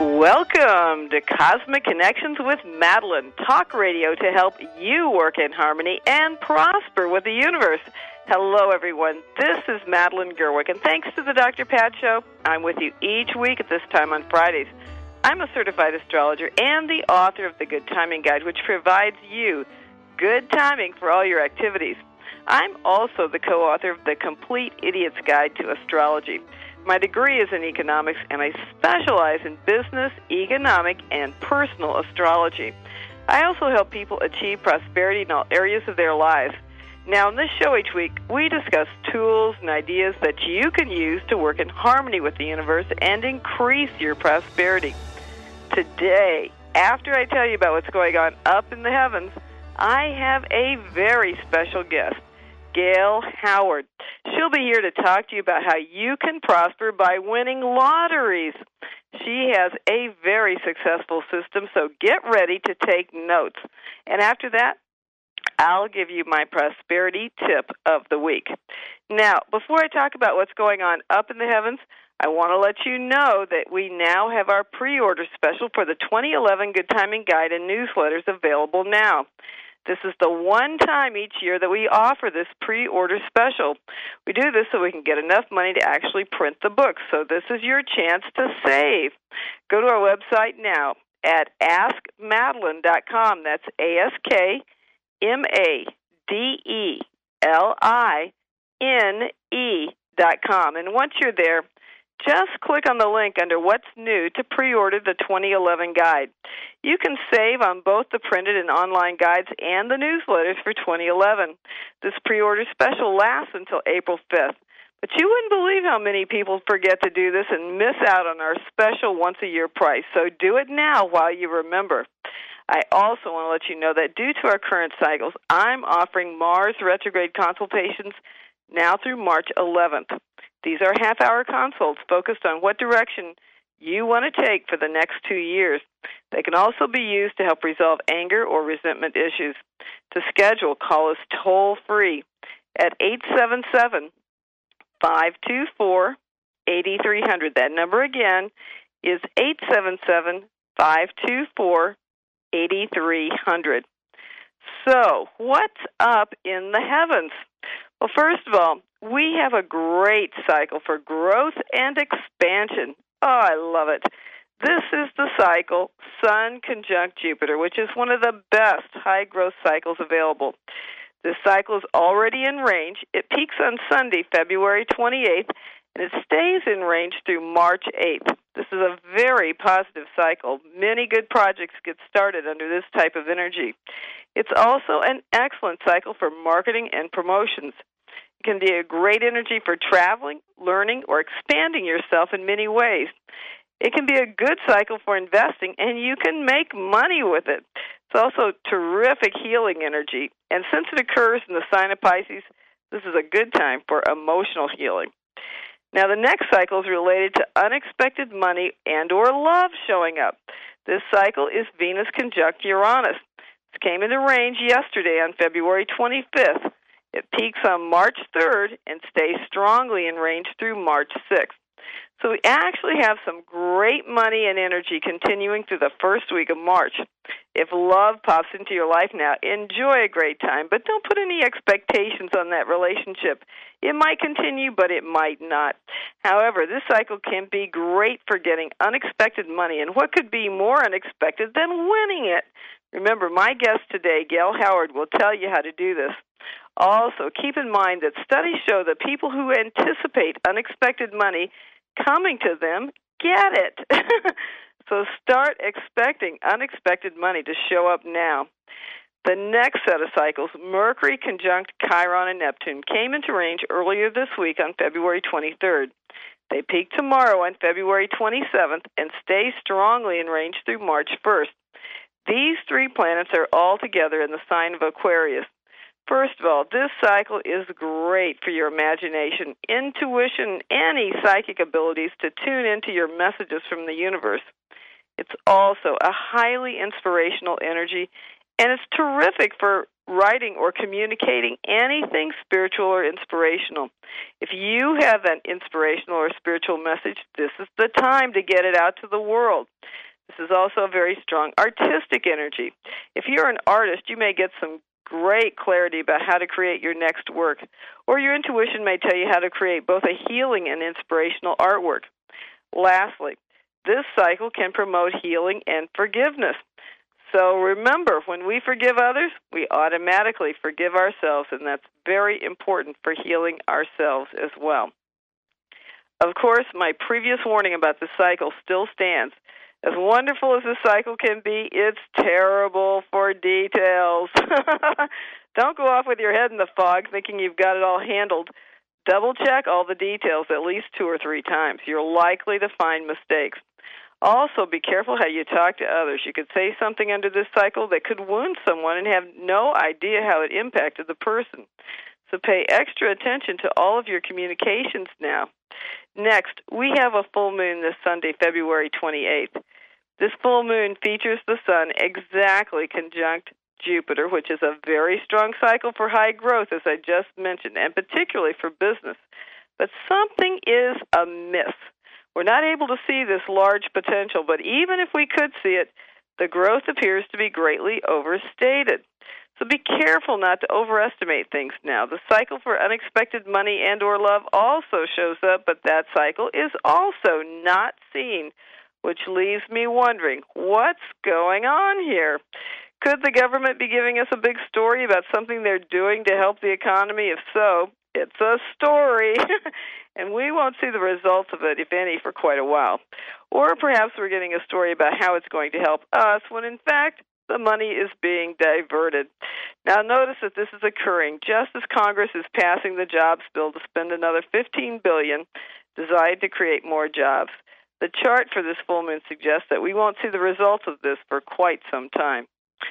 Welcome to Cosmic Connections with Madeline, talk radio to help you work in harmony and prosper with the universe. Hello, everyone. This is Madeline Gerwick, and thanks to the Dr. Pat Show, I'm with you each week at this time on Fridays. I'm a certified astrologer and the author of the Good Timing Guide, which provides you good timing for all your activities. I'm also the co-author of the Complete Idiot's Guide to Astrology. My degree is in economics, and I specialize in business, economic, and personal astrology. I also help people achieve prosperity in all areas of their lives. Now, in this show each week, we discuss tools and ideas that you can use to work in harmony with the universe and increase your prosperity. Today, after I tell you about what's going on up in the heavens, I have a very special guest, Gail Howard. She'll be here to talk to you about how you can prosper by winning lotteries. She has a very successful system, so get ready to take notes. And after that, I'll give you my prosperity tip of the week. Now, before I talk about what's going on up in the heavens, I want to let you know that we now have our pre-order special for the 2011 Good Timing Guide and newsletters available now. This is the one time each year that we offer this pre-order special. We do this so we can get enough money to actually print the books. So this is your chance to save. Go to our website now at askmadeline.com. That's AskMadeline.com. And once you're there, just click on the link under What's New to pre-order the 2011 guide. You can save on both the printed and online guides and the newsletters for 2011. This pre-order special lasts until April 5th. But you wouldn't believe how many people forget to do this and miss out on our special once-a-year price. So do it now while you remember. I also want to let you know that due to our current cycles, I'm offering Mars retrograde consultations now through March 11th. These are half-hour consults focused on what direction you want to take for the next 2 years. They can also be used to help resolve anger or resentment issues. To schedule, call us toll-free at 877-524-8300. That number again is 877-524-8300. So, what's up in the heavens? Well, first of all, we have a great cycle for growth and expansion. Oh, I love it. This is the cycle Sun conjunct Jupiter, which is one of the best high-growth cycles available. This cycle is already in range. It peaks on Sunday, February 28th, and it stays in range through March 8th. This is a very positive cycle. Many good projects get started under this type of energy. It's also an excellent cycle for marketing and promotions. It can be a great energy for traveling, learning, or expanding yourself in many ways. It can be a good cycle for investing, and you can make money with it. It's also terrific healing energy. And since it occurs in the sign of Pisces, this is a good time for emotional healing. Now, the next cycle is related to unexpected money and or love showing up. This cycle is Venus conjunct Uranus. It came into range yesterday on February 25th. It peaks on March 3rd and stays strongly in range through March 6th. So we actually have some great money and energy continuing through the first week of March. If love pops into your life now, enjoy a great time, but don't put any expectations on that relationship. It might continue, but it might not. However, this cycle can be great for getting unexpected money, and what could be more unexpected than winning it? Remember, my guest today, Gail Howard, will tell you how to do this. Also, keep in mind that studies show that people who anticipate unexpected money coming to them get it. So start expecting unexpected money to show up now. The next set of cycles, Mercury conjunct Chiron and Neptune, came into range earlier this week on February 23rd. They peak tomorrow on February 27th and stay strongly in range through March 1st. These three planets are all together in the sign of Aquarius. First of all, this cycle is great for your imagination, intuition, any psychic abilities to tune into your messages from the universe. It's also a highly inspirational energy, and it's terrific for writing or communicating anything spiritual or inspirational. If you have an inspirational or spiritual message, this is the time to get it out to the world. This is also a very strong artistic energy. If you're an artist, you may get some great clarity about how to create your next work, or your intuition may tell you how to create both a healing and inspirational artwork. Lastly, this cycle can promote healing and forgiveness. So remember, when we forgive others, we automatically forgive ourselves, and that's very important for healing ourselves as well. Of course, my previous warning about the cycle still stands. As wonderful as the cycle can be, it's terrible for details. Don't go off with your head in the fog thinking you've got it all handled. Double-check all the details at least 2 or 3 times. You're likely to find mistakes. Also, be careful how you talk to others. You could say something under this cycle that could wound someone and have no idea how it impacted the person. So pay extra attention to all of your communications now. Next, we have a full moon this Sunday, February 28th. This full moon features the sun exactly conjunct Jupiter, which is a very strong cycle for high growth, as I just mentioned, and particularly for business. But something is amiss. We're not able to see this large potential, but even if we could see it, the growth appears to be greatly overstated. So be careful not to overestimate things now. The cycle for unexpected money and or love also shows up, but that cycle is also not seen, which leaves me wondering, what's going on here? Could the government be giving us a big story about something they're doing to help the economy? If so, it's a story, and we won't see the results of it, if any, for quite a while. Or perhaps we're getting a story about how it's going to help us when, in fact, the money is being diverted. Now, notice that this is occurring just as Congress is passing the jobs bill to spend another $15 billion designed to create more jobs. The chart for this full moon suggests that we won't see the results of this for quite some time.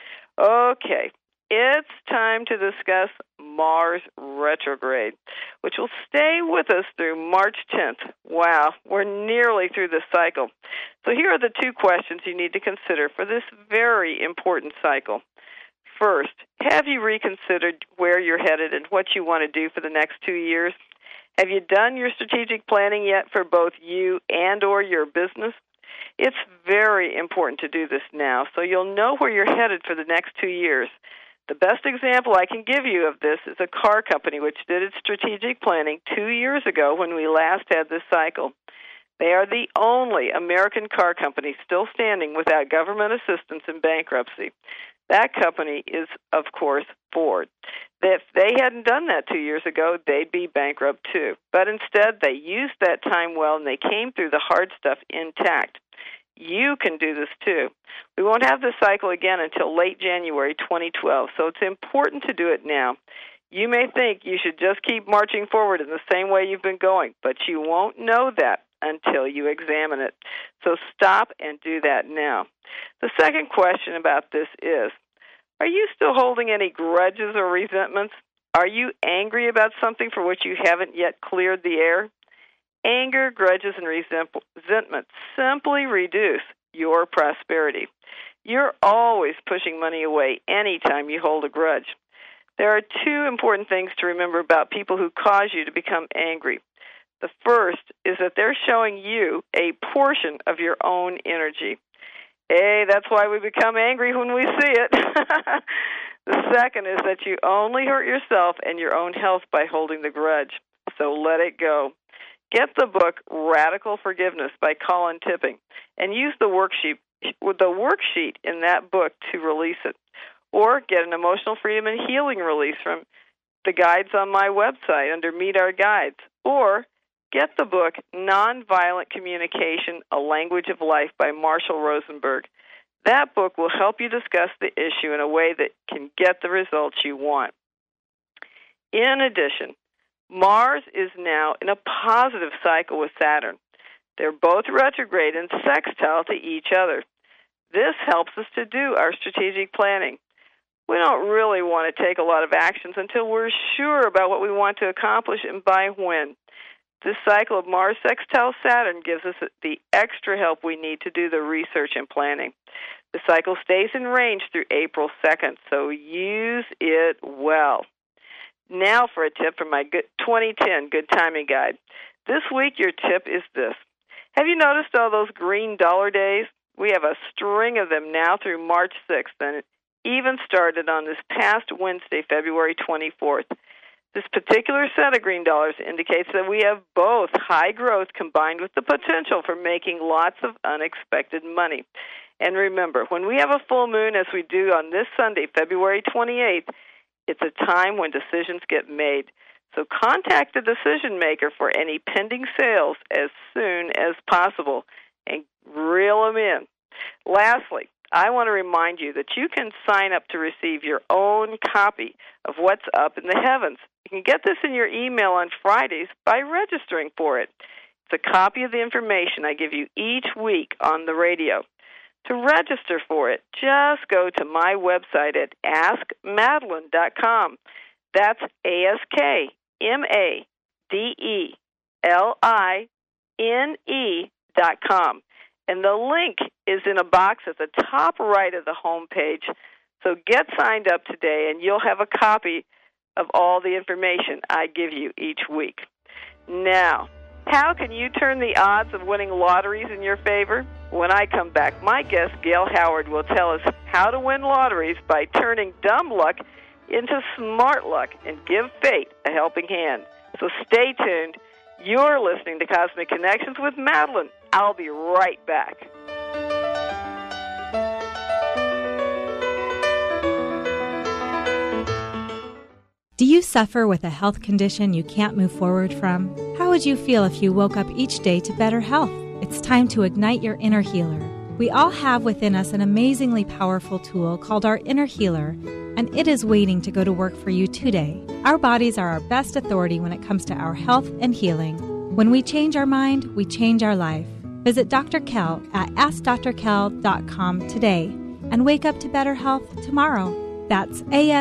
Okay, it's time to discuss Mars retrograde, which will stay with us through March 10th. Wow, we're nearly through this cycle. So here are the 2 questions you need to consider for this very important cycle. First, have you reconsidered where you're headed and what you want to do for the next 2 years? Have you done your strategic planning yet for both you and or your business? It's very important to do this now, so you'll know where you're headed for the next 2 years. The best example I can give you of this is a car company which did its strategic planning 2 years ago when we last had this cycle. They are the only American car company still standing without government assistance in bankruptcy. That company is, of course, Ford. If they hadn't done that 2 years ago, they'd be bankrupt too. But instead, they used that time well, and they came through the hard stuff intact. You can do this too. We won't have this cycle again until late January 2012, so it's important to do it now. You may think you should just keep marching forward in the same way you've been going, but you won't know that until you examine it. So stop and do that now. The second question about this is, are you still holding any grudges or resentments? Are you angry about something for which you haven't yet cleared the air? Anger, grudges, and resentment simply reduce your prosperity. You're always pushing money away anytime you hold a grudge. There are 2 important things to remember about people who cause you to become angry. The first is that they're showing you a portion of your own energy. Hey, that's why we become angry when we see it. The second is that you only hurt yourself and your own health by holding the grudge. So let it go. Get the book Radical Forgiveness by Colin Tipping and use the worksheet in that book to release it. Or get an emotional freedom and healing release from the guides on my website under Meet Our Guides. Or get the book Nonviolent Communication, A Language of Life by Marshall Rosenberg. That book will help you discuss the issue in a way that can get the results you want. In addition, Mars is now in a positive cycle with Saturn. They're both retrograde and sextile to each other. This helps us to do our strategic planning. We don't really want to take a lot of actions until we're sure about what we want to accomplish and by when. This cycle of Mars sextile Saturn gives us the extra help we need to do the research and planning. The cycle stays in range through April 2nd, so use it well. Now for a tip from my 2010 Good Timing Guide. This week your tip is this. Have you noticed all those green dollar days? We have a string of them now through March 6th, and it even started on this past Wednesday, February 24th. This particular set of green dollars indicates that we have both high growth combined with the potential for making lots of unexpected money. And remember, when we have a full moon, as we do on this Sunday, February 28th, it's a time when decisions get made. So contact the decision maker for any pending sales as soon as possible and reel them in. Lastly, I want to remind you that you can sign up to receive your own copy of What's Up in the Heavens. You can get this in your email on Fridays by registering for it. It's a copy of the information I give you each week on the radio. To register for it, just go to my website at AskMadeline.com. That's AskMadeline.com. And the link is in a box at the top right of the home page. So get signed up today, and you'll have a copy of all the information I give you each week. Now, how can you turn the odds of winning lotteries in your favor? When I come back, my guest, Gail Howard, will tell us how to win lotteries by turning dumb luck into smart luck and give fate a helping hand. So stay tuned. You're listening to Cosmic Connections with Madeline. I'll be right back. Do you suffer with a health condition you can't move forward from? How would you feel if you woke up each day to better health? It's time to ignite your inner healer. We all have within us an amazingly powerful tool called our inner healer, and it is waiting to go to work for you today. Our bodies are our best authority when it comes to our health and healing. When we change our mind, we change our life. Visit Dr. Kel at AskDrKel.com today and wake up to better health tomorrow. That's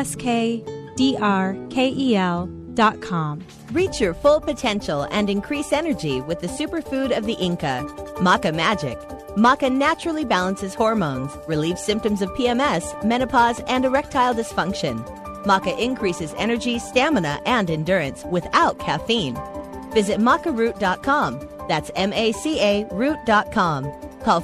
AskDrKel.com. Reach your full potential and increase energy with the superfood of the Inca, Maca Magic. Maca naturally balances hormones, relieves symptoms of PMS, menopause, and erectile dysfunction. Maca increases energy, stamina, and endurance without caffeine. Visit macaroot.com. That's MACA root.com. Call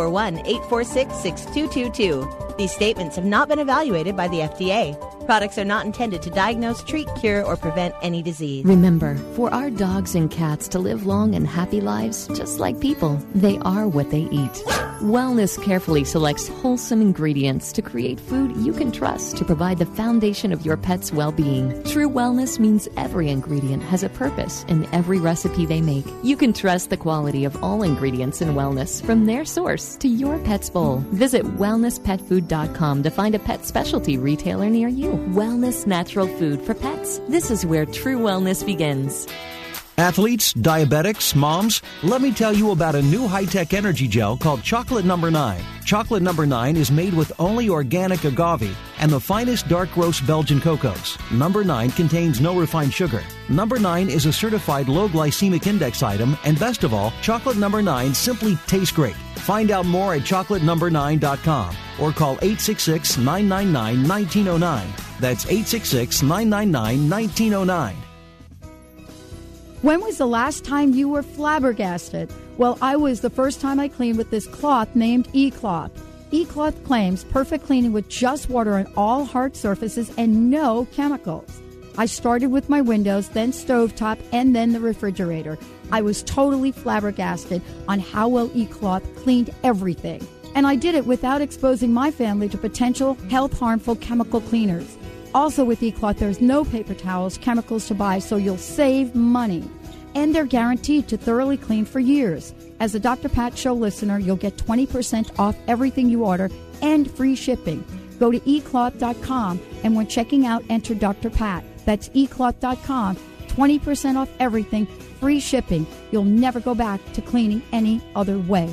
541-846-6222. These statements have not been evaluated by the FDA. Products are not intended to diagnose, treat, cure, or prevent any disease. Remember, for our dogs and cats to live long and happy lives, just like people, they are what they eat. Wellness carefully selects wholesome ingredients to create food you can trust to provide the foundation of your pet's well-being. True wellness means every ingredient has a purpose in every recipe they make. You can trust the quality of all ingredients in wellness from their source to your pet's bowl. Visit wellnesspetfood.com to find a pet specialty retailer near you. Wellness natural food for pets. This is where true wellness begins. Athletes, diabetics, moms, let me tell you about a new high-tech energy gel called Chocolate No. 9. Chocolate No. 9 is made with only organic agave and the finest dark roast Belgian cocos. No. 9 contains no refined sugar. No. 9 is a certified low glycemic index item, and best of all, Chocolate No. 9 simply tastes great. Find out more at chocolatenumber9.com or call 866-999-1909. That's 866-999-1909. When was the last time you were flabbergasted? Well, I was the first time I cleaned with this cloth named E-Cloth. E-Cloth claims perfect cleaning with just water on all hard surfaces and no chemicals. I started with my windows, then stovetop, and then the refrigerator. I was totally flabbergasted on how well E-Cloth cleaned everything. And I did it without exposing my family to potential health-harmful chemical cleaners. Also with E-Cloth, there's no paper towels, chemicals to buy, so you'll save money. And they're guaranteed to thoroughly clean for years. As a Dr. Pat Show listener, you'll get 20% off everything you order and free shipping. Go to ecloth.com, and when checking out, enter Dr. Pat. That's ecloth.com, 20% off everything, free shipping. You'll never go back to cleaning any other way.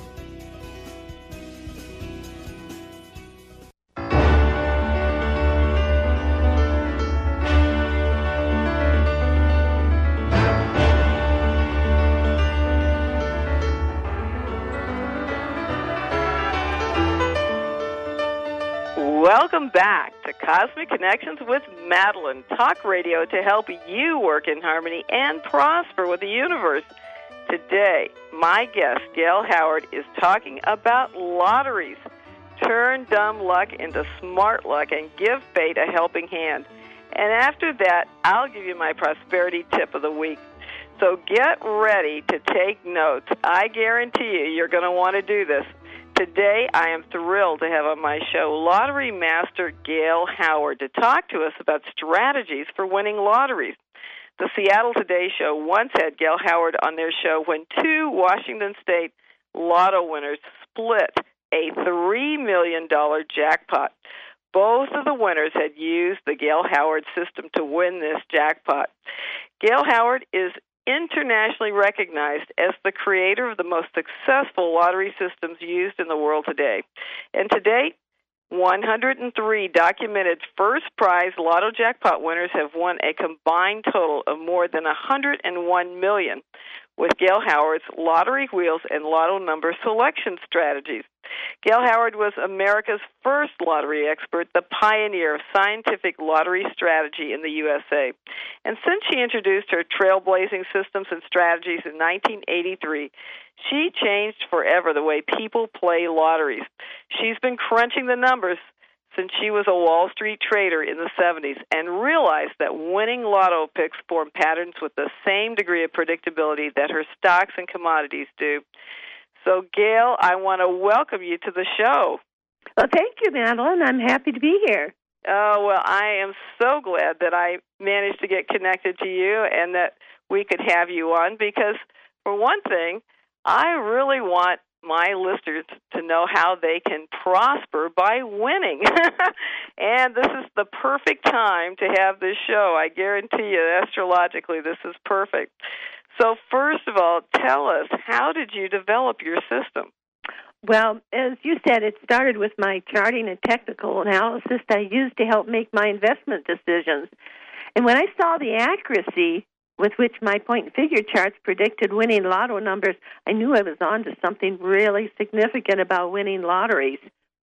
Welcome back to Cosmic Connections with Madeline, talk radio to help you work in harmony and prosper with the universe. Today, my guest, Gail Howard, is talking about lotteries. Turn dumb luck into smart luck and give fate a helping hand. And after that, I'll give you my prosperity tip of the week. So get ready to take notes. I guarantee you're going to want to do this. Today, I am thrilled to have on my show lottery master Gail Howard to talk to us about strategies for winning lotteries. The Seattle Today Show once had Gail Howard on their show when two Washington State lotto winners split a $3 million jackpot. Both of the winners had used the Gail Howard system to win this jackpot. Gail Howard is internationally recognized as the creator of the most successful lottery systems used in the world today. And to date, 103 documented first prize lotto jackpot winners have won a combined total of more than $101 million with Gail Howard's lottery wheels and lotto number selection strategies. Gail Howard was America's first lottery expert, the pioneer of scientific lottery strategy in the USA. And since she introduced her trailblazing systems and strategies in 1983, she changed forever the way people play lotteries. She's been crunching the numbers since she was a Wall Street trader in the 70s and realized that winning lotto picks form patterns with the same degree of predictability that her stocks and commodities do. So, Gail, I want to welcome you to the show. Well, thank you, Madeline. I'm happy to be here. Oh, well, I am so glad that I managed to get connected to you and that we could have you on because, for one thing, I really want my listeners to know how they can prosper by winning. And this is the perfect time to have this show. I guarantee you, astrologically, this is perfect. So first of all, tell us, how did you develop your system? Well, as you said, it started with my charting and technical analysis I used to help make my investment decisions. And when I saw the accuracy with which my point and figure charts predicted winning lotto numbers, I knew I was on to something really significant about winning lotteries.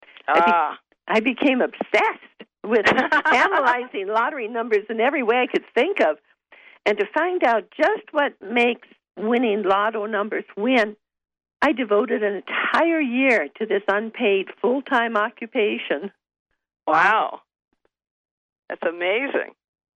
I became obsessed with analyzing lottery numbers in every way I could think of. And to find out just what makes winning lotto numbers win, I devoted an entire year to this unpaid full-time occupation. Wow. That's amazing.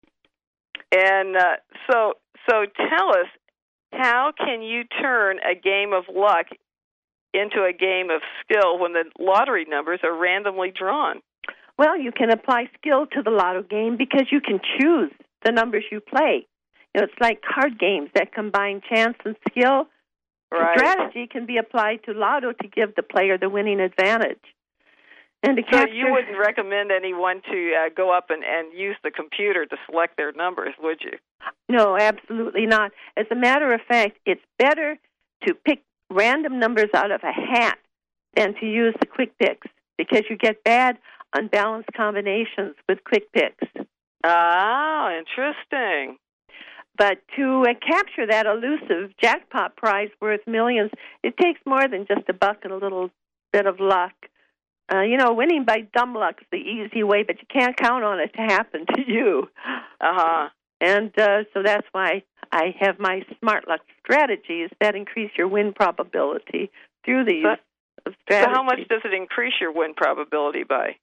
And so tell us, how can you turn a game of luck into a game of skill when the lottery numbers are randomly drawn? Well, you can apply skill to the lotto game because you can choose the numbers you play. You know, it's like card games that combine chance and skill. Right. Strategy can be applied to lotto to give the player the winning advantage. And to so you wouldn't recommend anyone to go up and use the computer to select their numbers, would you? No, absolutely not. As a matter of fact, it's better to pick random numbers out of a hat than to use the quick picks because you get bad, unbalanced combinations with quick picks. Ah, interesting. But to capture that elusive jackpot prize worth millions, it takes more than just a buck and a little bit of luck. Winning by dumb luck is the easy way, but you can't count on it to happen to you. Uh-huh. And so that's why I have my smart luck strategies that increase your win probability through the use of strategies. So how much does it increase your win probability by?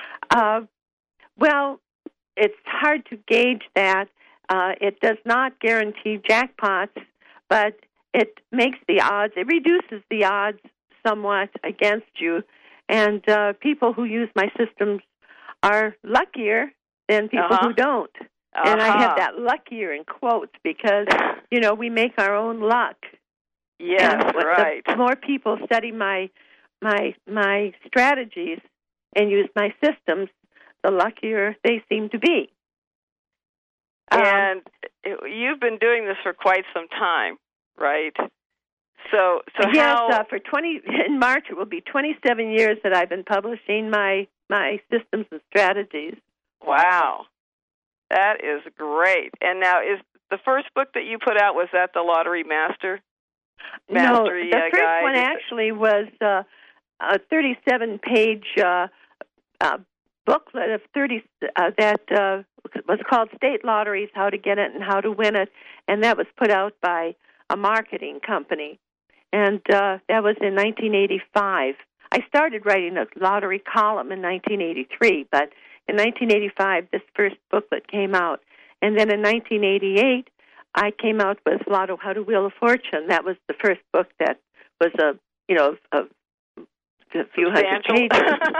Well, it's hard to gauge that. It does not guarantee jackpots, but it makes the odds, it reduces the odds somewhat against you. And people who use my systems are luckier than people who don't. And I have that luckier in quotes because, we make our own luck. Yes, right. The more people study my strategies and use my systems, the luckier they seem to be. And you've been doing this for quite some time, right? So yes, in March it will be 27 years that I've been publishing my systems and strategies. Wow, that is great. And now, is the first book that you put out, was that the Lottery Mastery? No, the first guide? One actually was a 37-page booklet of 30 that was called State Lotteries: How to Get It and How to Win It, and that was put out by a marketing company, and that was in 1985. I started writing a lottery column in 1983, but in 1985, this first booklet came out. And then in 1988, I came out with Lotto: How to Wheel of Fortune. That was the first book that was a few hundred pages.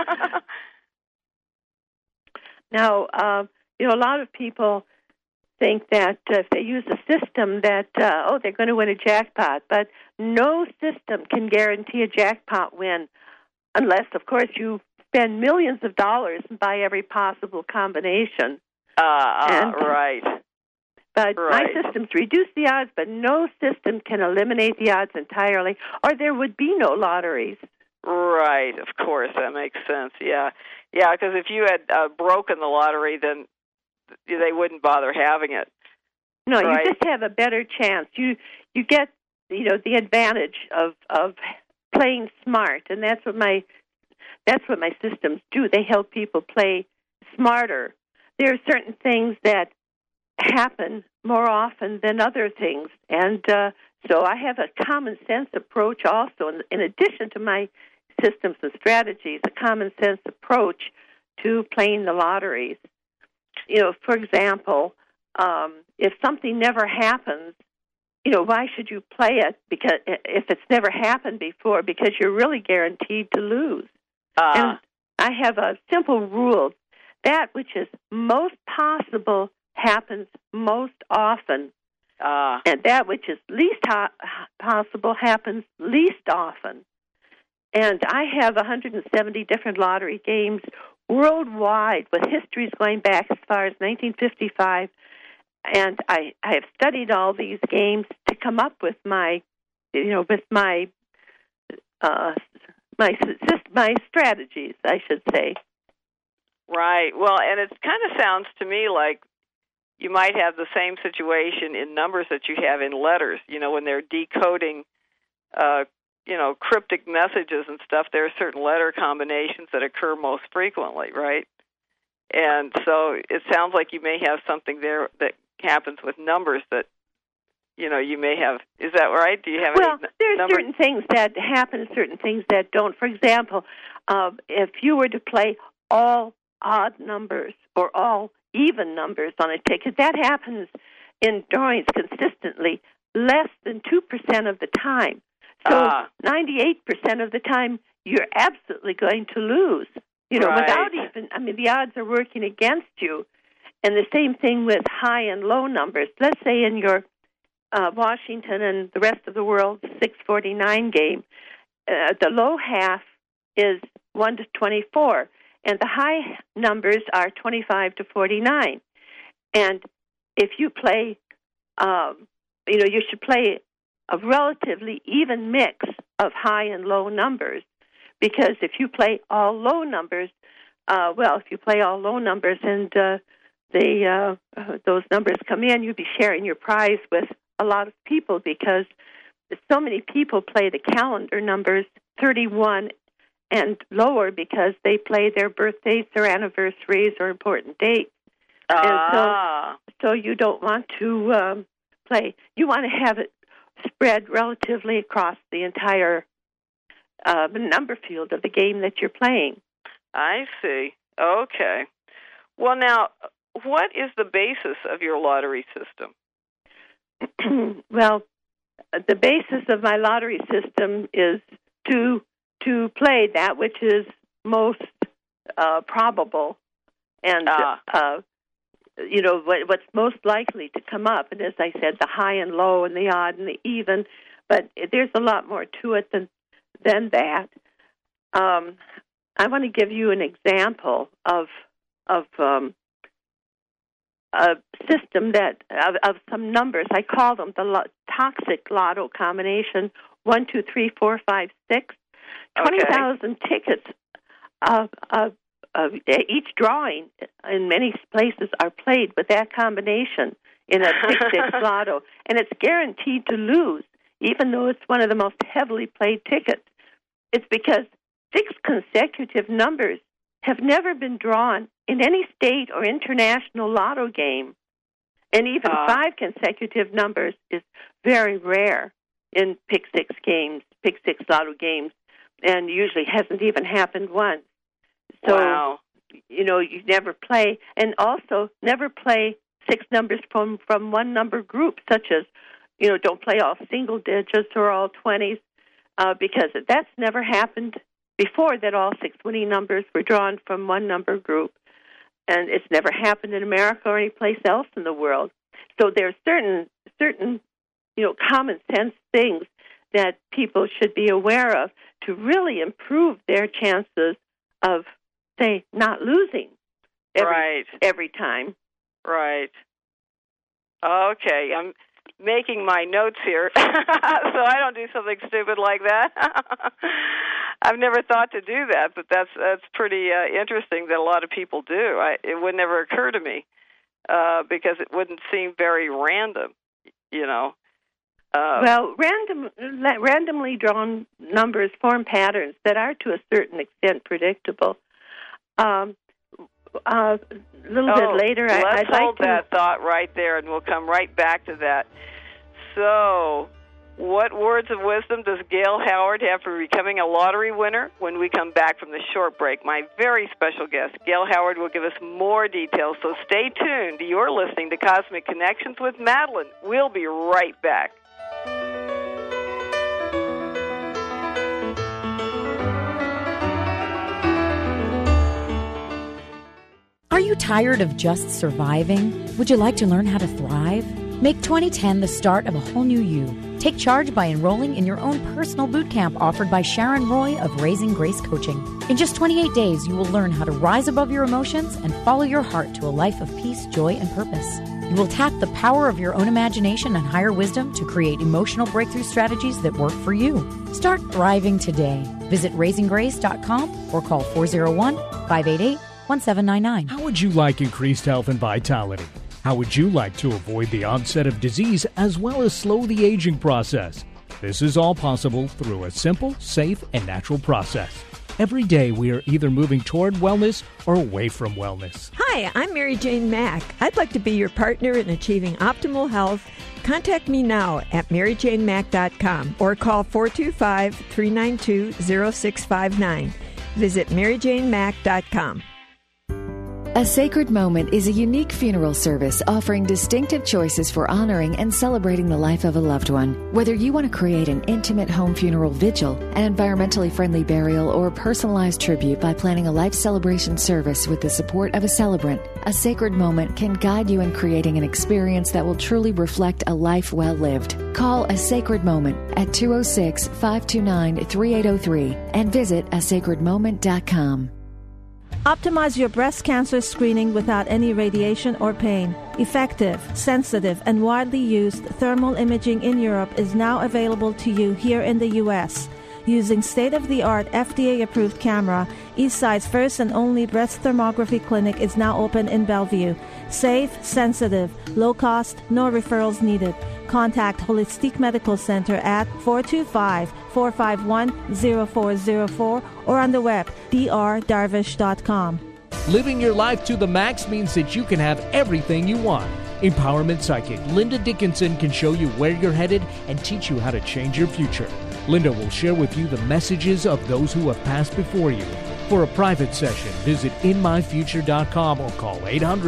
Now, a lot of people think that if they use a system that, they're going to win a jackpot. But no system can guarantee a jackpot win unless, of course, you spend millions of dollars and buy every possible combination. Right. But my systems reduce the odds, but no system can eliminate the odds entirely, or there would be no lotteries. Right, of course, that makes sense. Yeah, because if you had broken the lottery, then they wouldn't bother having it. No, right? You just have a better chance. You get the advantage of playing smart, and that's what my systems do. They help people play smarter. There are certain things that happen more often than other things, and so I have a common sense approach also. In addition to my systems and strategies, a common sense approach to playing the lotteries. For example, if something never happens, why should you play it? Because if it's never happened before, because you're really guaranteed to lose. And I have a simple rule: that which is most possible happens most often, and that which is least possible happens least often. And I have 170 different lottery games worldwide, with histories going back as far as 1955. And I have studied all these games to come up with my strategies, I should say. Right. Well, and it kind of sounds to me like you might have the same situation in numbers that you have in letters. When they're decoding, cryptic messages and stuff, there are certain letter combinations that occur most frequently, right? And so it sounds like you may have something there that happens with numbers that, you may have. Is that right? Do you have any there's numbers? Certain things that happen, certain things that don't. For example, if you were to play all odd numbers or all even numbers on a ticket, that happens in drawings consistently less than 2% of the time. So 98% of the time, you're absolutely going to lose. Without even, the odds are working against you. And the same thing with high and low numbers. Let's say in your Washington and the rest of the world 649 game, the low half is 1 to 24, and the high numbers are 25 to 49. And if you play, you should play a relatively even mix of high and low numbers, because if you play all low numbers, if you play all low numbers and those numbers come in, you'll be sharing your prize with a lot of people, because so many people play the calendar numbers 31 and lower because they play their birthdays or anniversaries or important dates. And so you don't want to play. You want to have it spread relatively across the entire number field of the game that you're playing. I see. Okay. Well, now, what is the basis of your lottery system? Well, the basis of my lottery system is to play that which is most probable, and what's most likely to come up. And as I said, the high and low, and the odd and the even. But there's a lot more to it than that. I want to give you an example of a system of some numbers. I call them the toxic lotto combination 1, 2, 3, 4, 5, 6. 20,000 tickets of each drawing in many places are played with that combination in a 6-6 lotto, and it's guaranteed to lose, even though it's one of the most heavily played tickets. It's because 6 consecutive numbers have never been drawn in any state or international lotto game. And even 5 consecutive numbers is very rare in Pick Six Lotto games, and usually hasn't even happened once. So, wow. You never play, and also never play 6 numbers from one number group, such as, don't play all single digits or all 20s, because that's never happened before, that all 6 winning numbers were drawn from one number group. And it's never happened in America or any place else in the world. So there's certain common sense things that people should be aware of to really improve their chances of, say, not losing every time. Right. Okay, I'm making my notes here so I don't do something stupid like that. I've never thought to do that, but that's pretty interesting that a lot of people do. It would never occur to me because it wouldn't seem very random, Well, randomly drawn numbers form patterns that are to a certain extent predictable. A little bit later, I'd hold that thought right there, and we'll come right back to that. So, what words of wisdom does Gail Howard have for becoming a lottery winner? When we come back from the short break, my very special guest, Gail Howard, will give us more details. So stay tuned. You're listening to Cosmic Connections with Madeline. We'll be right back. Are you tired of just surviving? Would you like to learn how to thrive? Make 2010 the start of a whole new you. Take charge by enrolling in your own personal boot camp offered by Sharon Roy of Raising Grace Coaching. In just 28 days, you will learn how to rise above your emotions and follow your heart to a life of peace, joy, and purpose. You will tap the power of your own imagination and higher wisdom to create emotional breakthrough strategies that work for you. Start thriving today. Visit raisinggrace.com or call 401-588-1799. How would you like increased health and vitality? How would you like to avoid the onset of disease as well as slow the aging process? This is all possible through a simple, safe, and natural process. Every day we are either moving toward wellness or away from wellness. Hi, I'm Mary Jane Mack. I'd like to be your partner in achieving optimal health. Contact me now at maryjanemack.com or call 425-392-0659. Visit maryjanemack.com. A Sacred Moment is a unique funeral service offering distinctive choices for honoring and celebrating the life of a loved one. Whether you want to create an intimate home funeral vigil, an environmentally friendly burial, or personalized tribute by planning a life celebration service with the support of a celebrant, A Sacred Moment can guide you in creating an experience that will truly reflect a life well lived. Call A Sacred Moment at 206-529-3803 and visit asacredmoment.com. Optimize your breast cancer screening without any radiation or pain. Effective, sensitive, and widely used thermal imaging in Europe is now available to you here in the U.S. Using state-of-the-art FDA-approved camera, Eastside's first and only breast thermography clinic is now open in Bellevue. Safe, sensitive, low cost, no referrals needed. Contact Holistic Medical Center at 425-451-0404 or on the web, drdarvish.com. Living your life to the max means that you can have everything you want. Empowerment Psychic Linda Dickinson can show you where you're headed and teach you how to change your future. Linda will share with you the messages of those who have passed before you. For a private session, visit inmyfuture.com or call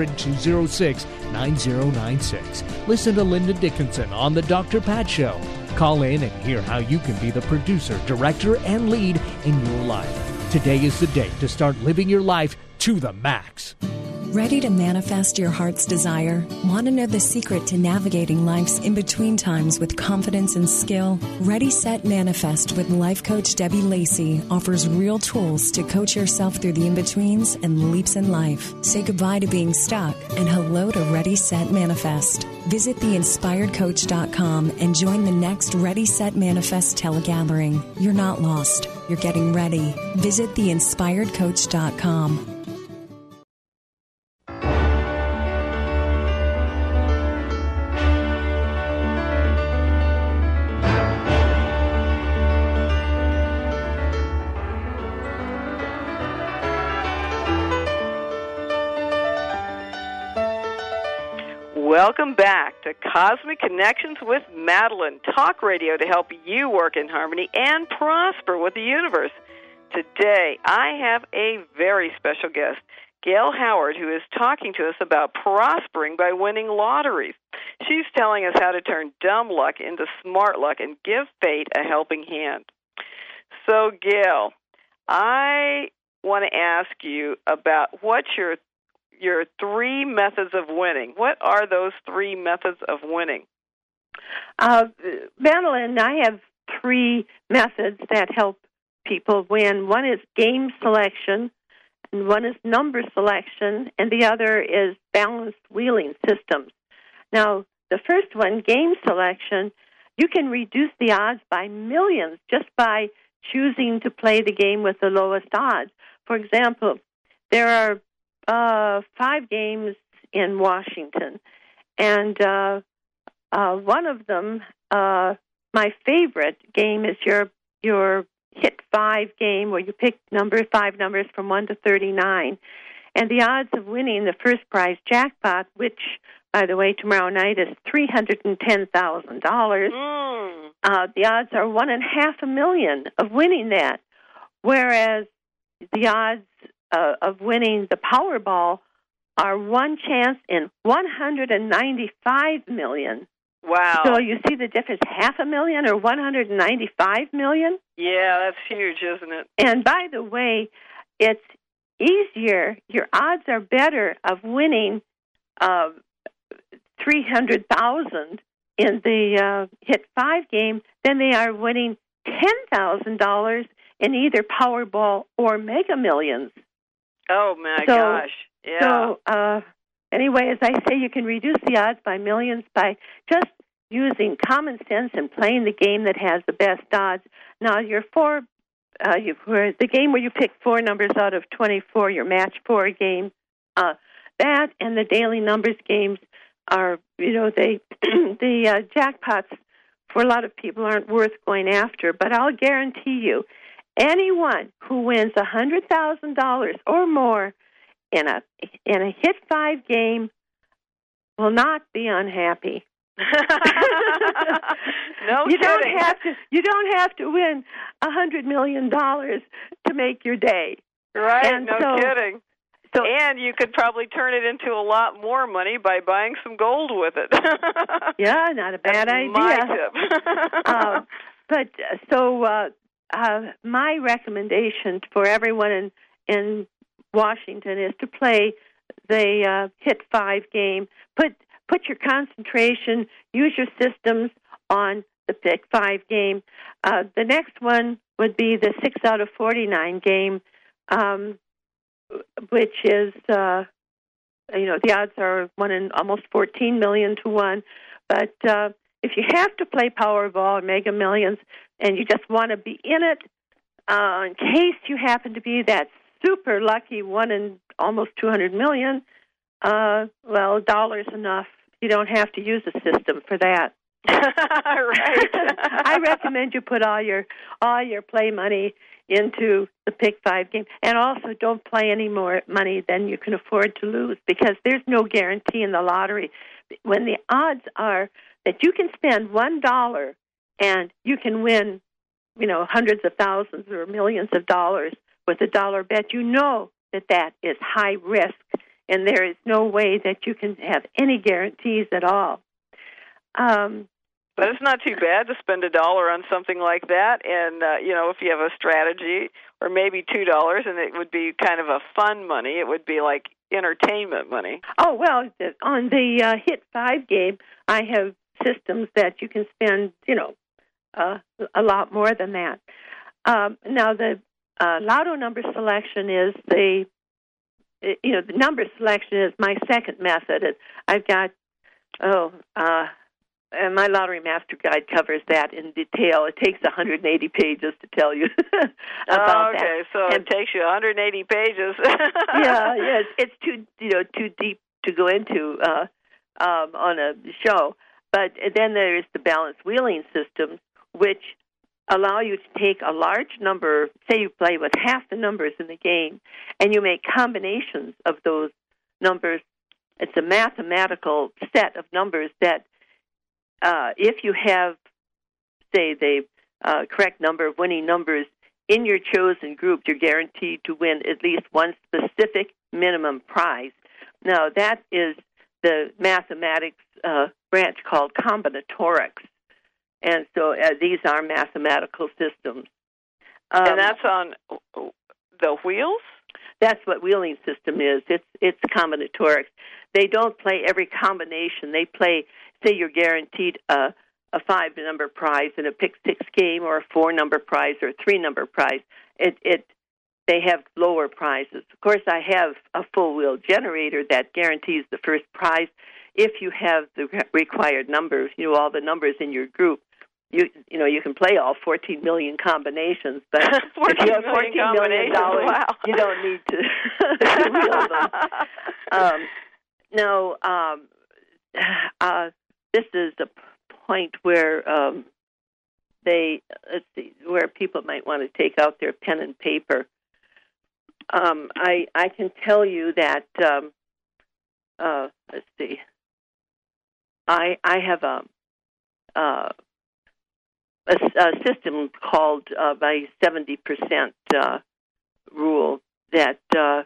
800-206-9096. Listen to Linda Dickinson on The Dr. Pat Show. Call in and hear how you can be the producer, director, and lead in your life. Today is the day to start living your life to the max. Ready to manifest your heart's desire? Want to know the secret to navigating life's in-between times with confidence and skill? Ready, Set, Manifest with life coach Debbie Lacey offers real tools to coach yourself through the in-betweens and leaps in life. Say goodbye to being stuck and hello to Ready, Set, Manifest. Visit theinspiredcoach.com and join the next Ready, Set, Manifest telegathering. You're not lost. You're getting ready. Visit theinspiredcoach.com. Welcome back to Cosmic Connections with Madeline, talk radio to help you work in harmony and prosper with the universe. Today, I have a very special guest, Gail Howard, who is talking to us about prospering by winning lotteries. She's telling us how to turn dumb luck into smart luck and give fate a helping hand. So, Gail, I want to ask you about what's your three methods of winning. What are those three methods of winning? Madeline, I have three methods that help people win. One is game selection, and one is number selection, and the other is balanced wheeling systems. Now, the first one, game selection, you can reduce the odds by millions just by choosing to play the game with the lowest odds. For example, there are 5 games in Washington, and one of them, my favorite game, is your Hit 5 game, where you pick 5 numbers from 1 to 39, and the odds of winning the first prize jackpot, which, by the way, tomorrow night is $310,000. The odds are 1.5 million of winning that, whereas the odds of winning the Powerball are one chance in 195 million. Wow. So you see the difference, 500,000 or 195 million? Yeah, that's huge, isn't it? And by the way, it's easier, your odds are better of winning 300,000 in the Hit 5 game than they are winning $10,000 in either Powerball or Mega Millions. Oh, my gosh. Yeah. So, anyway, as I say, you can reduce the odds by millions by just using common sense and playing the game that has the best odds. Now, the game where you pick 4 numbers out of 24, your Match 4 game, that and the daily numbers games are, the jackpots for a lot of people aren't worth going after. But I'll guarantee you, anyone who wins $100,000 or more in a Hit 5 game will not be unhappy. No you kidding. You don't have to win $100 million to make your day. Right? And no kidding. And you could probably turn it into a lot more money by buying some gold with it. Yeah, not a bad idea. My tip. My recommendation for everyone in Washington is to play the Hit 5 game. Put your concentration, use your systems on the Pick 5 game. The next one would be the 6 out of 49 game, which is, the odds are 1 in almost 14 million to 1. But if you have to play Powerball or Mega Millions and you just want to be in it, in case you happen to be that super lucky 1 in almost 200 million, $1's enough. You don't have to use a system for that. Right. I recommend you put all your play money into the Pick 5 game, and also don't play any more money than you can afford to lose, because there's no guarantee in the lottery. When the odds are that you can spend $1 and you can win, hundreds of thousands or millions of dollars with a dollar bet, that is high risk, and there is no way that you can have any guarantees at all. But it's not too bad to spend $1 on something like that, and if you have a strategy, or maybe $2, and it would be kind of a fun money. It would be like entertainment money. Oh, well, on the Hit 5 game, I have systems that you can spend, a lot more than that. Now, the lotto number selection is the number selection is my second method. I've got, and my Lottery Master Guide covers that in detail. It takes 180 pages to tell you about that. Okay, so it takes you 180 pages. Yeah, it's too deep to go into on a show. But then there is the balanced wheeling systems, which allow you to take a large number. Say you play with half the numbers in the game, and you make combinations of those numbers it's a mathematical set of numbers that if you have, say, the correct number of winning numbers in your chosen group, you're guaranteed to win at least one specific minimum prize. Now, that is the mathematics branch called combinatorics. And so these are mathematical systems. And that's on the wheels? That's what wheeling system is. It's combinatorics. They don't play every combination. They play, say you're guaranteed a 5-number prize in a pick-six game, or a 4-number prize, or a 3-number prize. They have lower prizes. Of course, I have a full-wheel generator that guarantees the first prize if you have the required numbers, all the numbers in your group. You can play all 14 million combinations, but if you have $14 million, wow. you don't need to wheel them. This is a point where where people might want to take out their pen and paper. I can tell you that. Let's see. I have a system called my 70% rule, that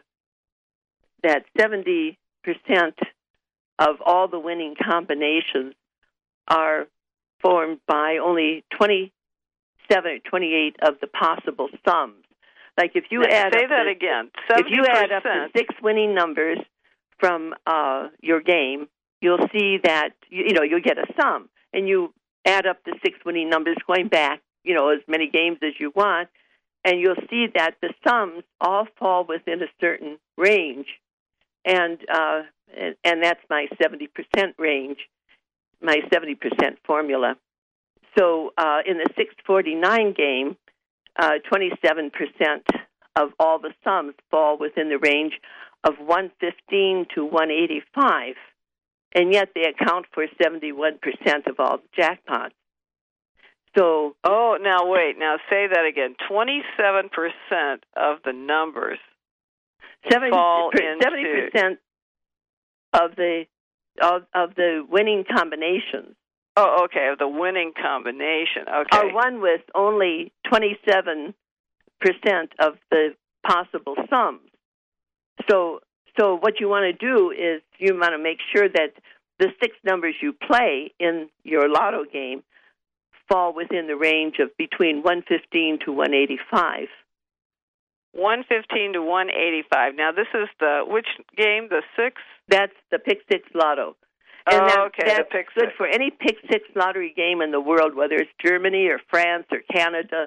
70% of all the winning combinations are formed by only 27 or 28 of the possible sums. Like if you add say up that again, 70%. If you add up the 6 winning numbers from your game, you'll see that you'll get a sum, and you add up the 6 winning numbers going back, as many games as you want, and you'll see that the sums all fall within a certain range, and that's my 70% range, my 70% formula. So in the 649 game, 27% of all the sums fall within the range of 115 to 185. And yet they account for 71% of all the jackpots. So, now wait. Now say that again. 27% of the numbers fall into 70% of the winning combinations. Oh, okay. Of the winning combination. Okay. Are won with only 27% of the possible sums. So what you want to do is you want to make sure that the 6 numbers you play in your lotto game fall within the range of between 115 to 185. 115 to 185. Now, this is which game? The 6? That's the Pick-Six Lotto. And that's the good for any Pick-Six lottery game in the world, whether it's Germany or France or Canada.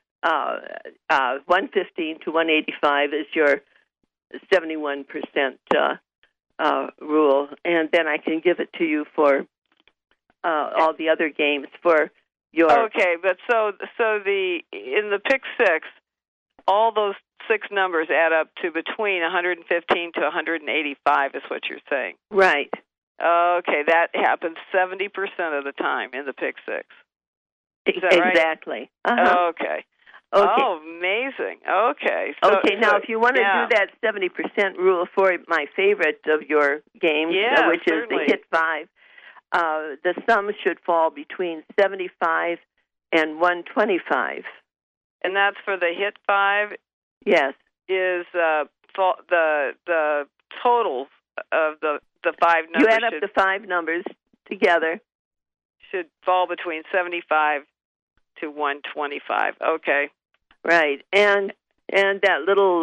115 to 185 is your 71% rule, and then I can give it to you for all the other games for your. Okay, but so in the Pick-Six, all those 6 numbers add up to between 115 to 185, is what you're saying. Right. Okay, that happens 70% of the time in the Pick-Six. Is that right? Exactly. Okay. Okay. Oh, amazing. Okay. Now if you want to do that 70% rule for my favorite of your games, which certainly. is the Hit 5, the sum should fall between 75 and 125. And that's for the Hit 5? Yes. Is the totals of the 5 numbers. You add up the 5 numbers together. Should fall between 75 to 125. Okay. Right. And that little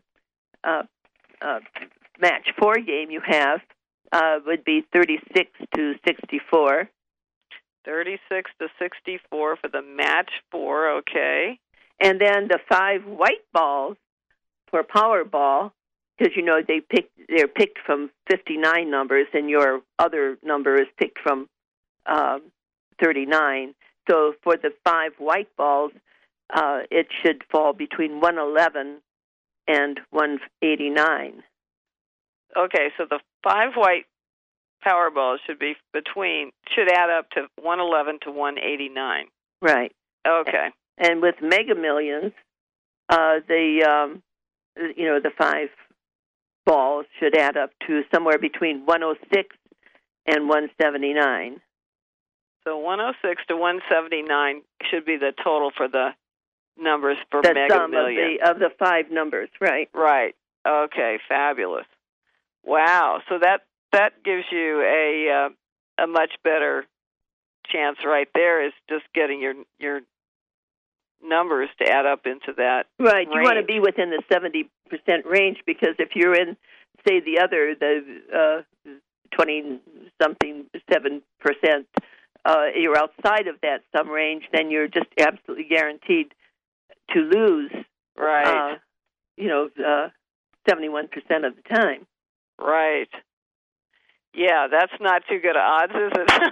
match 4 game you have would be 36 to 64. 36 to 64 for the match 4, okay. And then the 5 white balls for Powerball, because they're picked from 59 numbers, and your other number is picked from 39. So for the 5 white balls, it should fall between 111 and 189. Okay, so the 5 white Powerballs should add up to 111 to 189. Right. Okay. And with Mega Millions, the 5 balls should add up to somewhere between 106 and 179. So 106 to 179 should be the total for the numbers for the Mega sum Millions. of the 5 numbers, right? Right. Okay, fabulous. Wow. So that gives you a much better chance right there, is just getting your numbers to add up into that right. range. You want to be within the 70% range, because if you're in, say, the 20-something 7%, you're outside of that sum range, then you're just absolutely guaranteed to lose, right? 71% of the time. Right. Yeah, that's not too good odds, is it?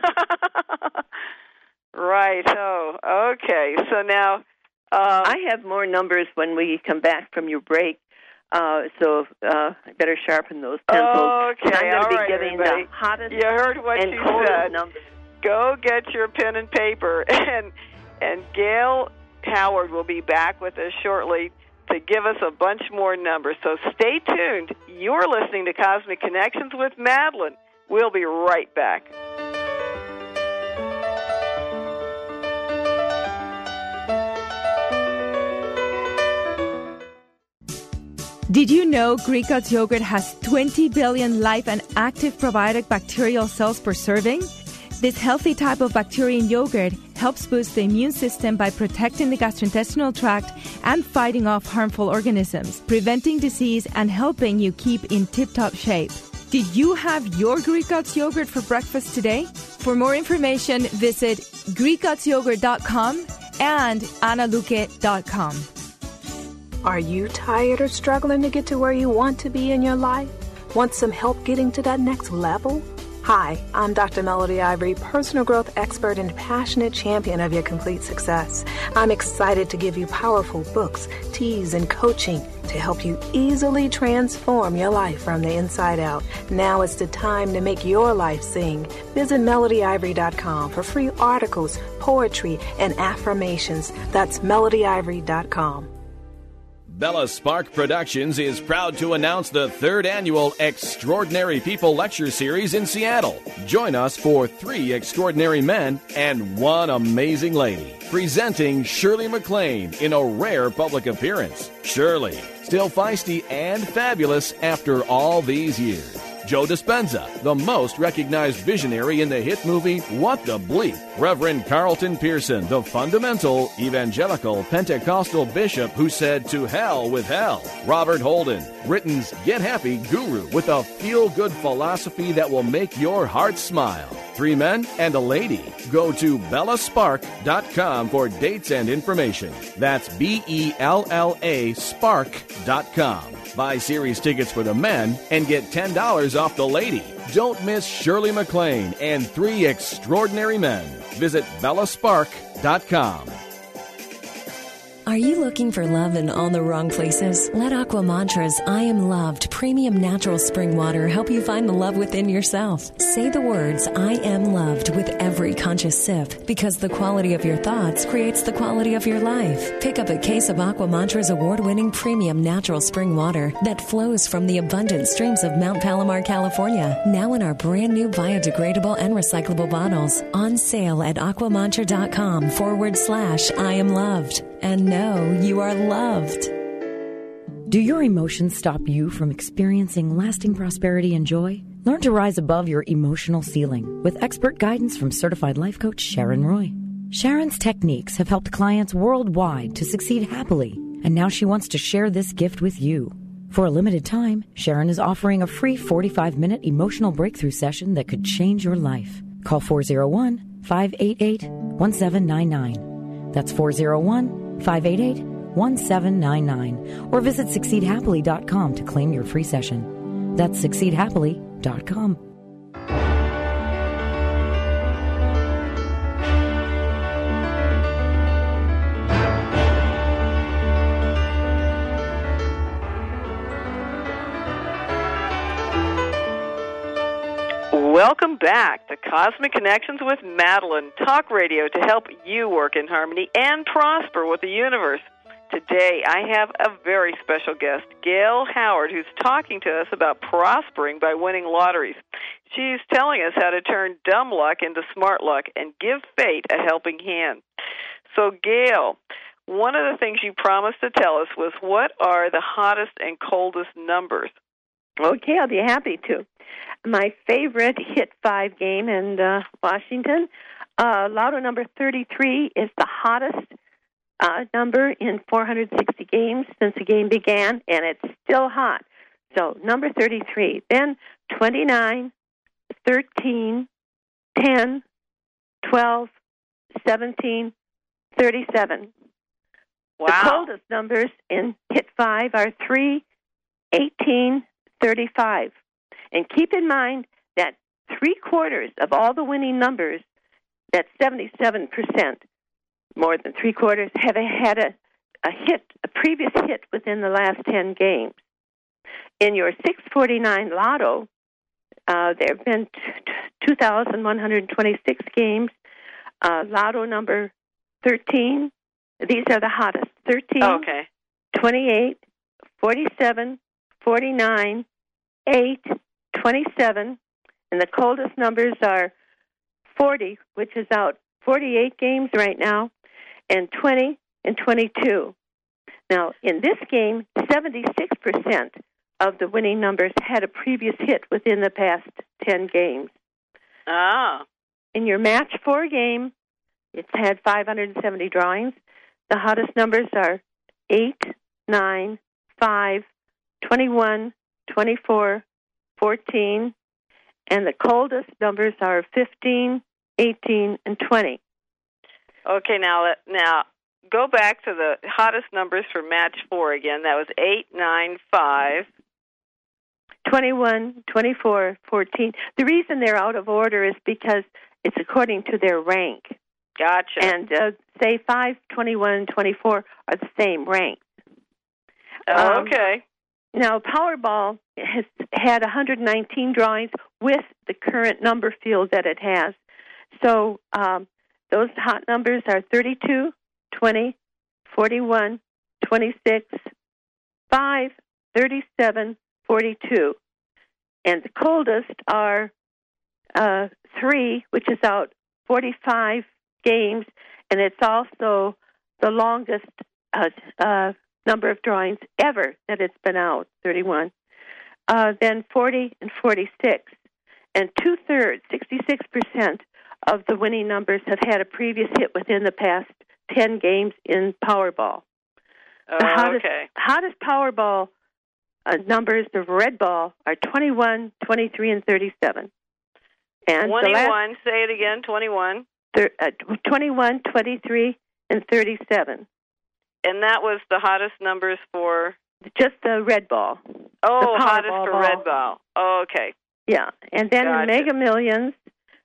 Right. Oh, okay. So now I have more numbers when we come back from your break. So I better sharpen those pencils. Okay. I'm going to be giving everybody. the hottest You heard what and she coldest said. numbers. Go get your pen and paper, and Gail Howard will be back with us shortly to give us a bunch more numbers. So stay tuned. You're listening to Cosmic Connections with Madeline. We'll be right back. Did you know Greek God's yogurt has 20 billion live and active probiotic bacterial cells per serving? This healthy type of bacteria in yogurt helps boost the immune system by protecting the gastrointestinal tract and fighting off harmful organisms, preventing disease, and helping you keep in tip-top shape. Did you have your Greek God's yogurt for breakfast today? For more information, visit GreekGodsYogurt.com and AnnaLuque.com. Are you tired or struggling to get to where you want to be in your life? Want some help getting to that next level? Hi, I'm Dr. Melody Ivory, personal growth expert and passionate champion of your complete success. I'm excited to give you powerful books, teas, and coaching to help you easily transform your life from the inside out. Now is the time to make your life sing. Visit melodyivory.com for free articles, poetry, and affirmations. That's melodyivory.com. Bella Spark Productions is proud to announce the 3rd annual Extraordinary People Lecture Series in Seattle. Join us for 3 extraordinary men and 1 amazing lady. Presenting Shirley MacLaine in a rare public appearance. Shirley, still feisty and fabulous after all these years. Joe Dispenza, the most recognized visionary in the hit movie What the Bleep. Reverend Carlton Pearson, the fundamental evangelical Pentecostal bishop who said to hell with hell. Robert Holden, Britain's Get Happy guru with a feel-good philosophy that will make your heart smile. 3 men and a lady. Go to bellaspark.com for dates and information. That's BELLA Spark.com. Buy series tickets for the men and get $10 off the lady. Don't miss Shirley MacLaine and 3 extraordinary men. Visit bellaspark.com. Are you looking for love in all the wrong places? Let Aqua Mantra's I Am Loved premium natural spring water help you find the love within yourself. Say the words I am loved with every conscious sip, because the quality of your thoughts creates the quality of your life. Pick up a case of Aqua Mantra's award-winning premium natural spring water that flows from the abundant streams of Mount Palomar, California. Now in our brand new biodegradable and recyclable bottles. On sale at aquamantra.com/I am loved. And know you are loved. Do your emotions stop you from experiencing lasting prosperity and joy? Learn to rise above your emotional ceiling with expert guidance from certified life coach Sharon Roy. Sharon's techniques have helped clients worldwide to succeed happily, and now she wants to share this gift with you. For a limited time, Sharon is offering a free 45-minute emotional breakthrough session that could change your life. Call 401-588-1799. That's 401-588-1799, or visit succeedhappily.com to claim your free session. That's succeedhappily.com. Welcome back to Cosmic Connections with Madeline, talk radio to help you work in harmony and prosper with the universe. Today, I have a very special guest, Gail Howard, who's talking to us about prospering by winning lotteries. She's telling us how to turn dumb luck into smart luck and give fate a helping hand. So, Gail, one of the things you promised to tell us was what are the hottest and coldest numbers? Okay, I'll be happy to. My favorite Hit 5 game in Washington, Lotto number 33 is the hottest number in 460 games since the game began, and it's still hot. So, number 33. Then 29, 13, 10, 12, 17, 37. Wow. The coldest numbers in Hit 5 are 3, 18, 35. And keep in mind that 3/4 of all the winning numbers, that's 77%, more than 3/4, have had a hit, a previous hit within the last 10 games. In your 649 Lotto, there have been 2,126 games. Lotto number 13, these are the hottest. 13, 28, 47, 49, 8, 27, and the coldest numbers are 40, which is out 48 games right now, and 20 and 22. Now, in this game, 76% of the winning numbers had a previous hit within the past 10 games. Ah. In your Match 4 game, it's had 570 drawings. The hottest numbers are 8, 9, 5, 21, 24, 14, and the coldest numbers are 15, 18, and 20. Okay, now go back to the hottest numbers for Match 4 again. That was 8, 9, 5. 21, 24, 14. The reason they're out of order is because it's according to their rank. Gotcha. And say 5, 21, 24 are the same rank. Okay. Now, Powerball has had 119 drawings with the current number field that it has. So those hot numbers are 32, 20, 41, 26, 5, 37, 42. And the coldest are 3, which is out 45 games, and it's also the longest number of drawings ever that it's been out, 31. Then 40 and 46. And 2/3, 66% of the winning numbers have had a previous hit within the past 10 games in Powerball. The hottest Powerball numbers of red ball are 21, 23, and 37. And 21, say it again, 21. 21, 23, and 37. And that was the hottest numbers for? Just the red ball. Oh, hottest for red ball. Oh, okay. Yeah. And then in Mega Millions,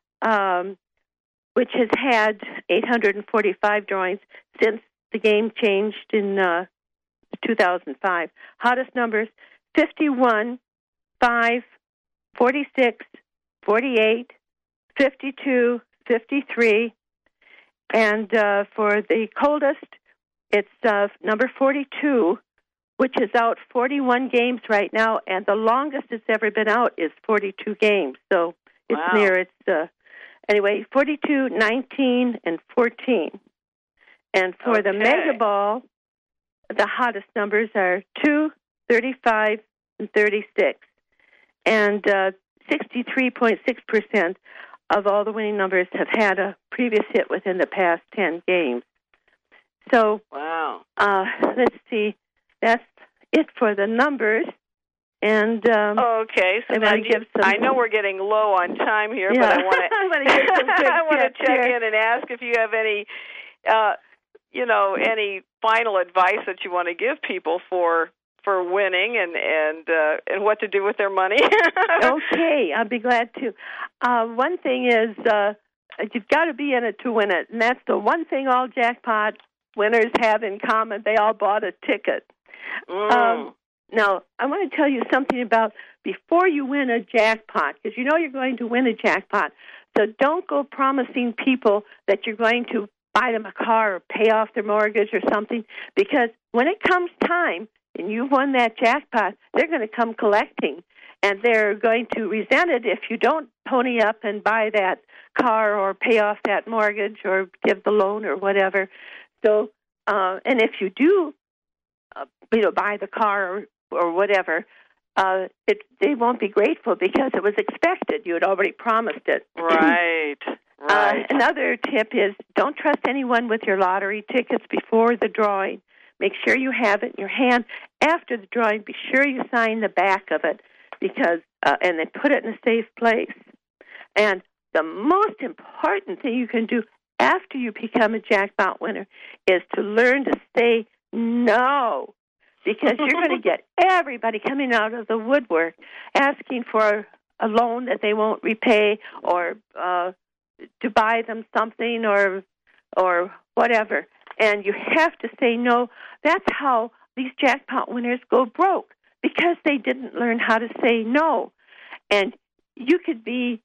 which has had 845 drawings since the game changed in 2005. Hottest numbers, 51, 5, 46, 48, 52, 53. And for the coldest, it's number 42, which is out 41 games right now, and the longest it's ever been out is 42 games. So it's near its, anyway, 42, 19, and 14. And for the Mega Ball, the hottest numbers are 2, 35, and 36. And 63.6% of all the winning numbers have had a previous hit within the past 10 games. So, let's see. That's it for the numbers. And okay, so now I know we're getting low on time here, but I want to check in and ask if you have any, any final advice that you want to give people for winning and what to do with their money. Okay, I'll be glad to. One thing is you've got to be in it to win it, and that's the one thing all jackpot winners have in common. They all bought a ticket. Now, I want to tell you something about before you win a jackpot, because you know you're going to win a jackpot. So don't go promising people that you're going to buy them a car or pay off their mortgage or something, because when it comes time and you've won that jackpot, they're going to come collecting, and they're going to resent it if you don't pony up and buy that car or pay off that mortgage or give the loan or whatever. So, and if you do, buy the car or whatever, they won't be grateful because it was expected. You had already promised it. Right. Another tip is don't trust anyone with your lottery tickets before the drawing. Make sure you have it in your hand. After the drawing, be sure you sign the back of it, because and then put it in a safe place. And the most important thing you can do after you become a jackpot winner is to learn to say no, because you're going to get everybody coming out of the woodwork asking for a loan that they won't repay, or to buy them something or whatever. And you have to say no. That's how these jackpot winners go broke, because they didn't learn how to say no. And you could be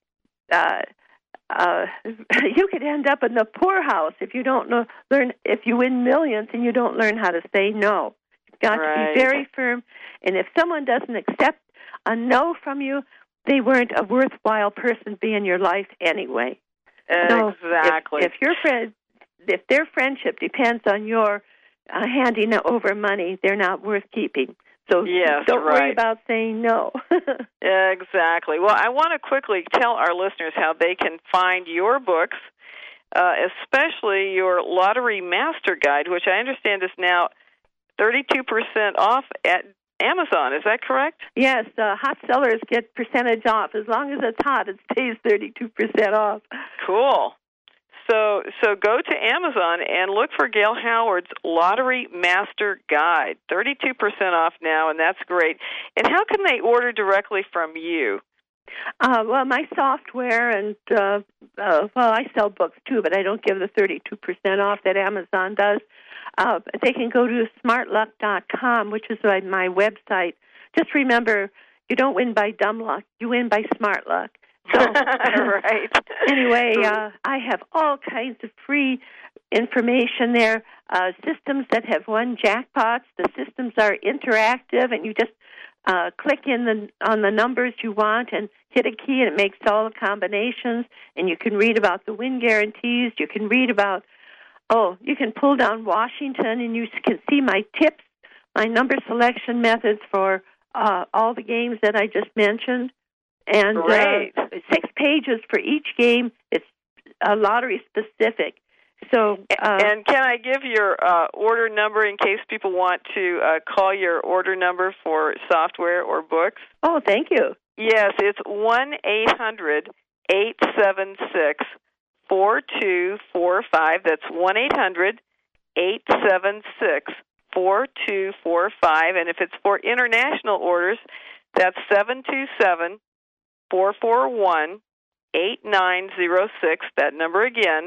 you could end up in the poorhouse if you don't learn. If you win millions and you don't learn how to say no, you've got to be very firm. And if someone doesn't accept a no from you, they weren't a worthwhile person to be in your life anyway. Exactly. So if their friendship depends on your handing over money, they're not worth keeping. So don't worry about saying no. Exactly. Well, I want to quickly tell our listeners how they can find your books, especially your Lottery Master Guide, which I understand is now 32% off at Amazon. Is that correct? Yes. Hot sellers get percentage off. As long as it's hot, it stays 32% off. Cool. So go to Amazon and look for Gail Howard's Lottery Master Guide. 32% off now, and that's great. And how can they order directly from you? Well, my software and, I sell books too, but I don't give the 32% off that Amazon does. They can go to smartluck.com, which is my website. Just remember, you don't win by dumb luck. You win by smart luck. So, right. Anyway, I have all kinds of free information there, systems that have won jackpots. The systems are interactive, and you just click on the numbers you want and hit a key, and it makes all the combinations. And you can read about the win guarantees. You can read about, you can pull down Washington, and you can see my tips, my number selection methods for all the games that I just mentioned. And 6 pages for each game. It's lottery specific. So, and can I give your order number in case people want to call your order number for software or books? Oh, thank you. Yes, it's 1-800-876-4245. That's 1-800-876-4245. And if it's for international orders, that's 727-441-8906. That number again,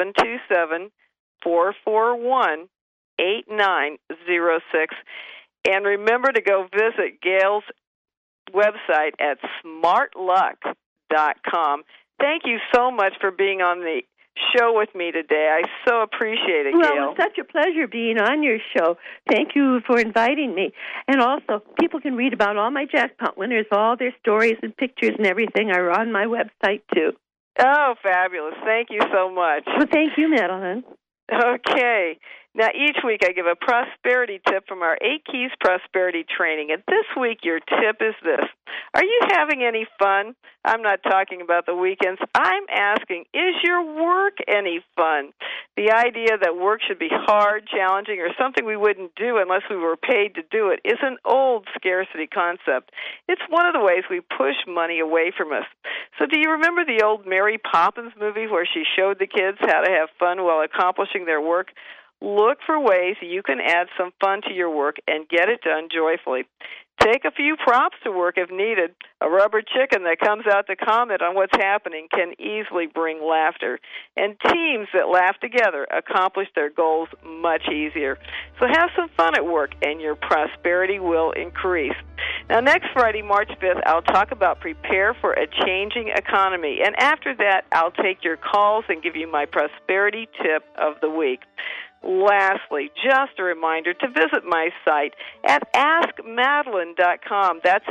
727-441-8906. And remember to go visit Gail's website at smartluck.com. Thank you so much for being on the show with me today. I so appreciate it, Gail. Well, it's such a pleasure being on your show. Thank you for inviting me. And also, people can read about all my jackpot winners. All their stories and pictures and everything are on my website, too. Oh, fabulous. Thank you so much. Well, thank you, Madeline. Okay. Now, each week I give a prosperity tip from our 8 Keys Prosperity Training. And this week your tip is this. Are you having any fun? I'm not talking about the weekends. I'm asking, is your work any fun? The idea that work should be hard, challenging, or something we wouldn't do unless we were paid to do it is an old scarcity concept. It's one of the ways we push money away from us. So do you remember the old Mary Poppins movie where she showed the kids how to have fun while accomplishing their work? Look for ways you can add some fun to your work and get it done joyfully. Take a few props to work if needed. A rubber chicken that comes out to comment on what's happening can easily bring laughter. And teams that laugh together accomplish their goals much easier. So have some fun at work, and your prosperity will increase. Now, next Friday, March 5th, I'll talk about prepare for a changing economy. And after that, I'll take your calls and give you my prosperity tip of the week. Lastly, just a reminder to visit my site at AskMadeline.com. That's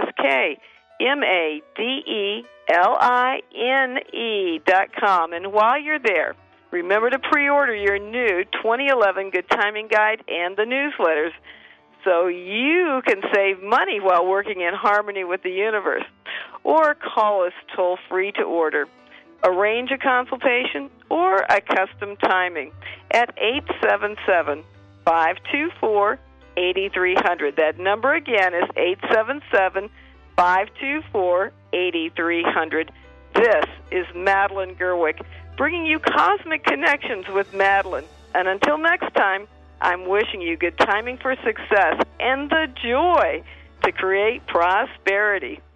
AskMadeline.com. And while you're there, remember to pre-order your new 2011 Good Timing Guide and the newsletters so you can save money while working in harmony with the universe. Or call us toll-free to order. Arrange a consultation or a custom timing at 877-524-8300. That number again is 877-524-8300. This is Madeline Gerwick, bringing you Cosmic Connections with Madeline. And until next time, I'm wishing you good timing for success and the joy to create prosperity.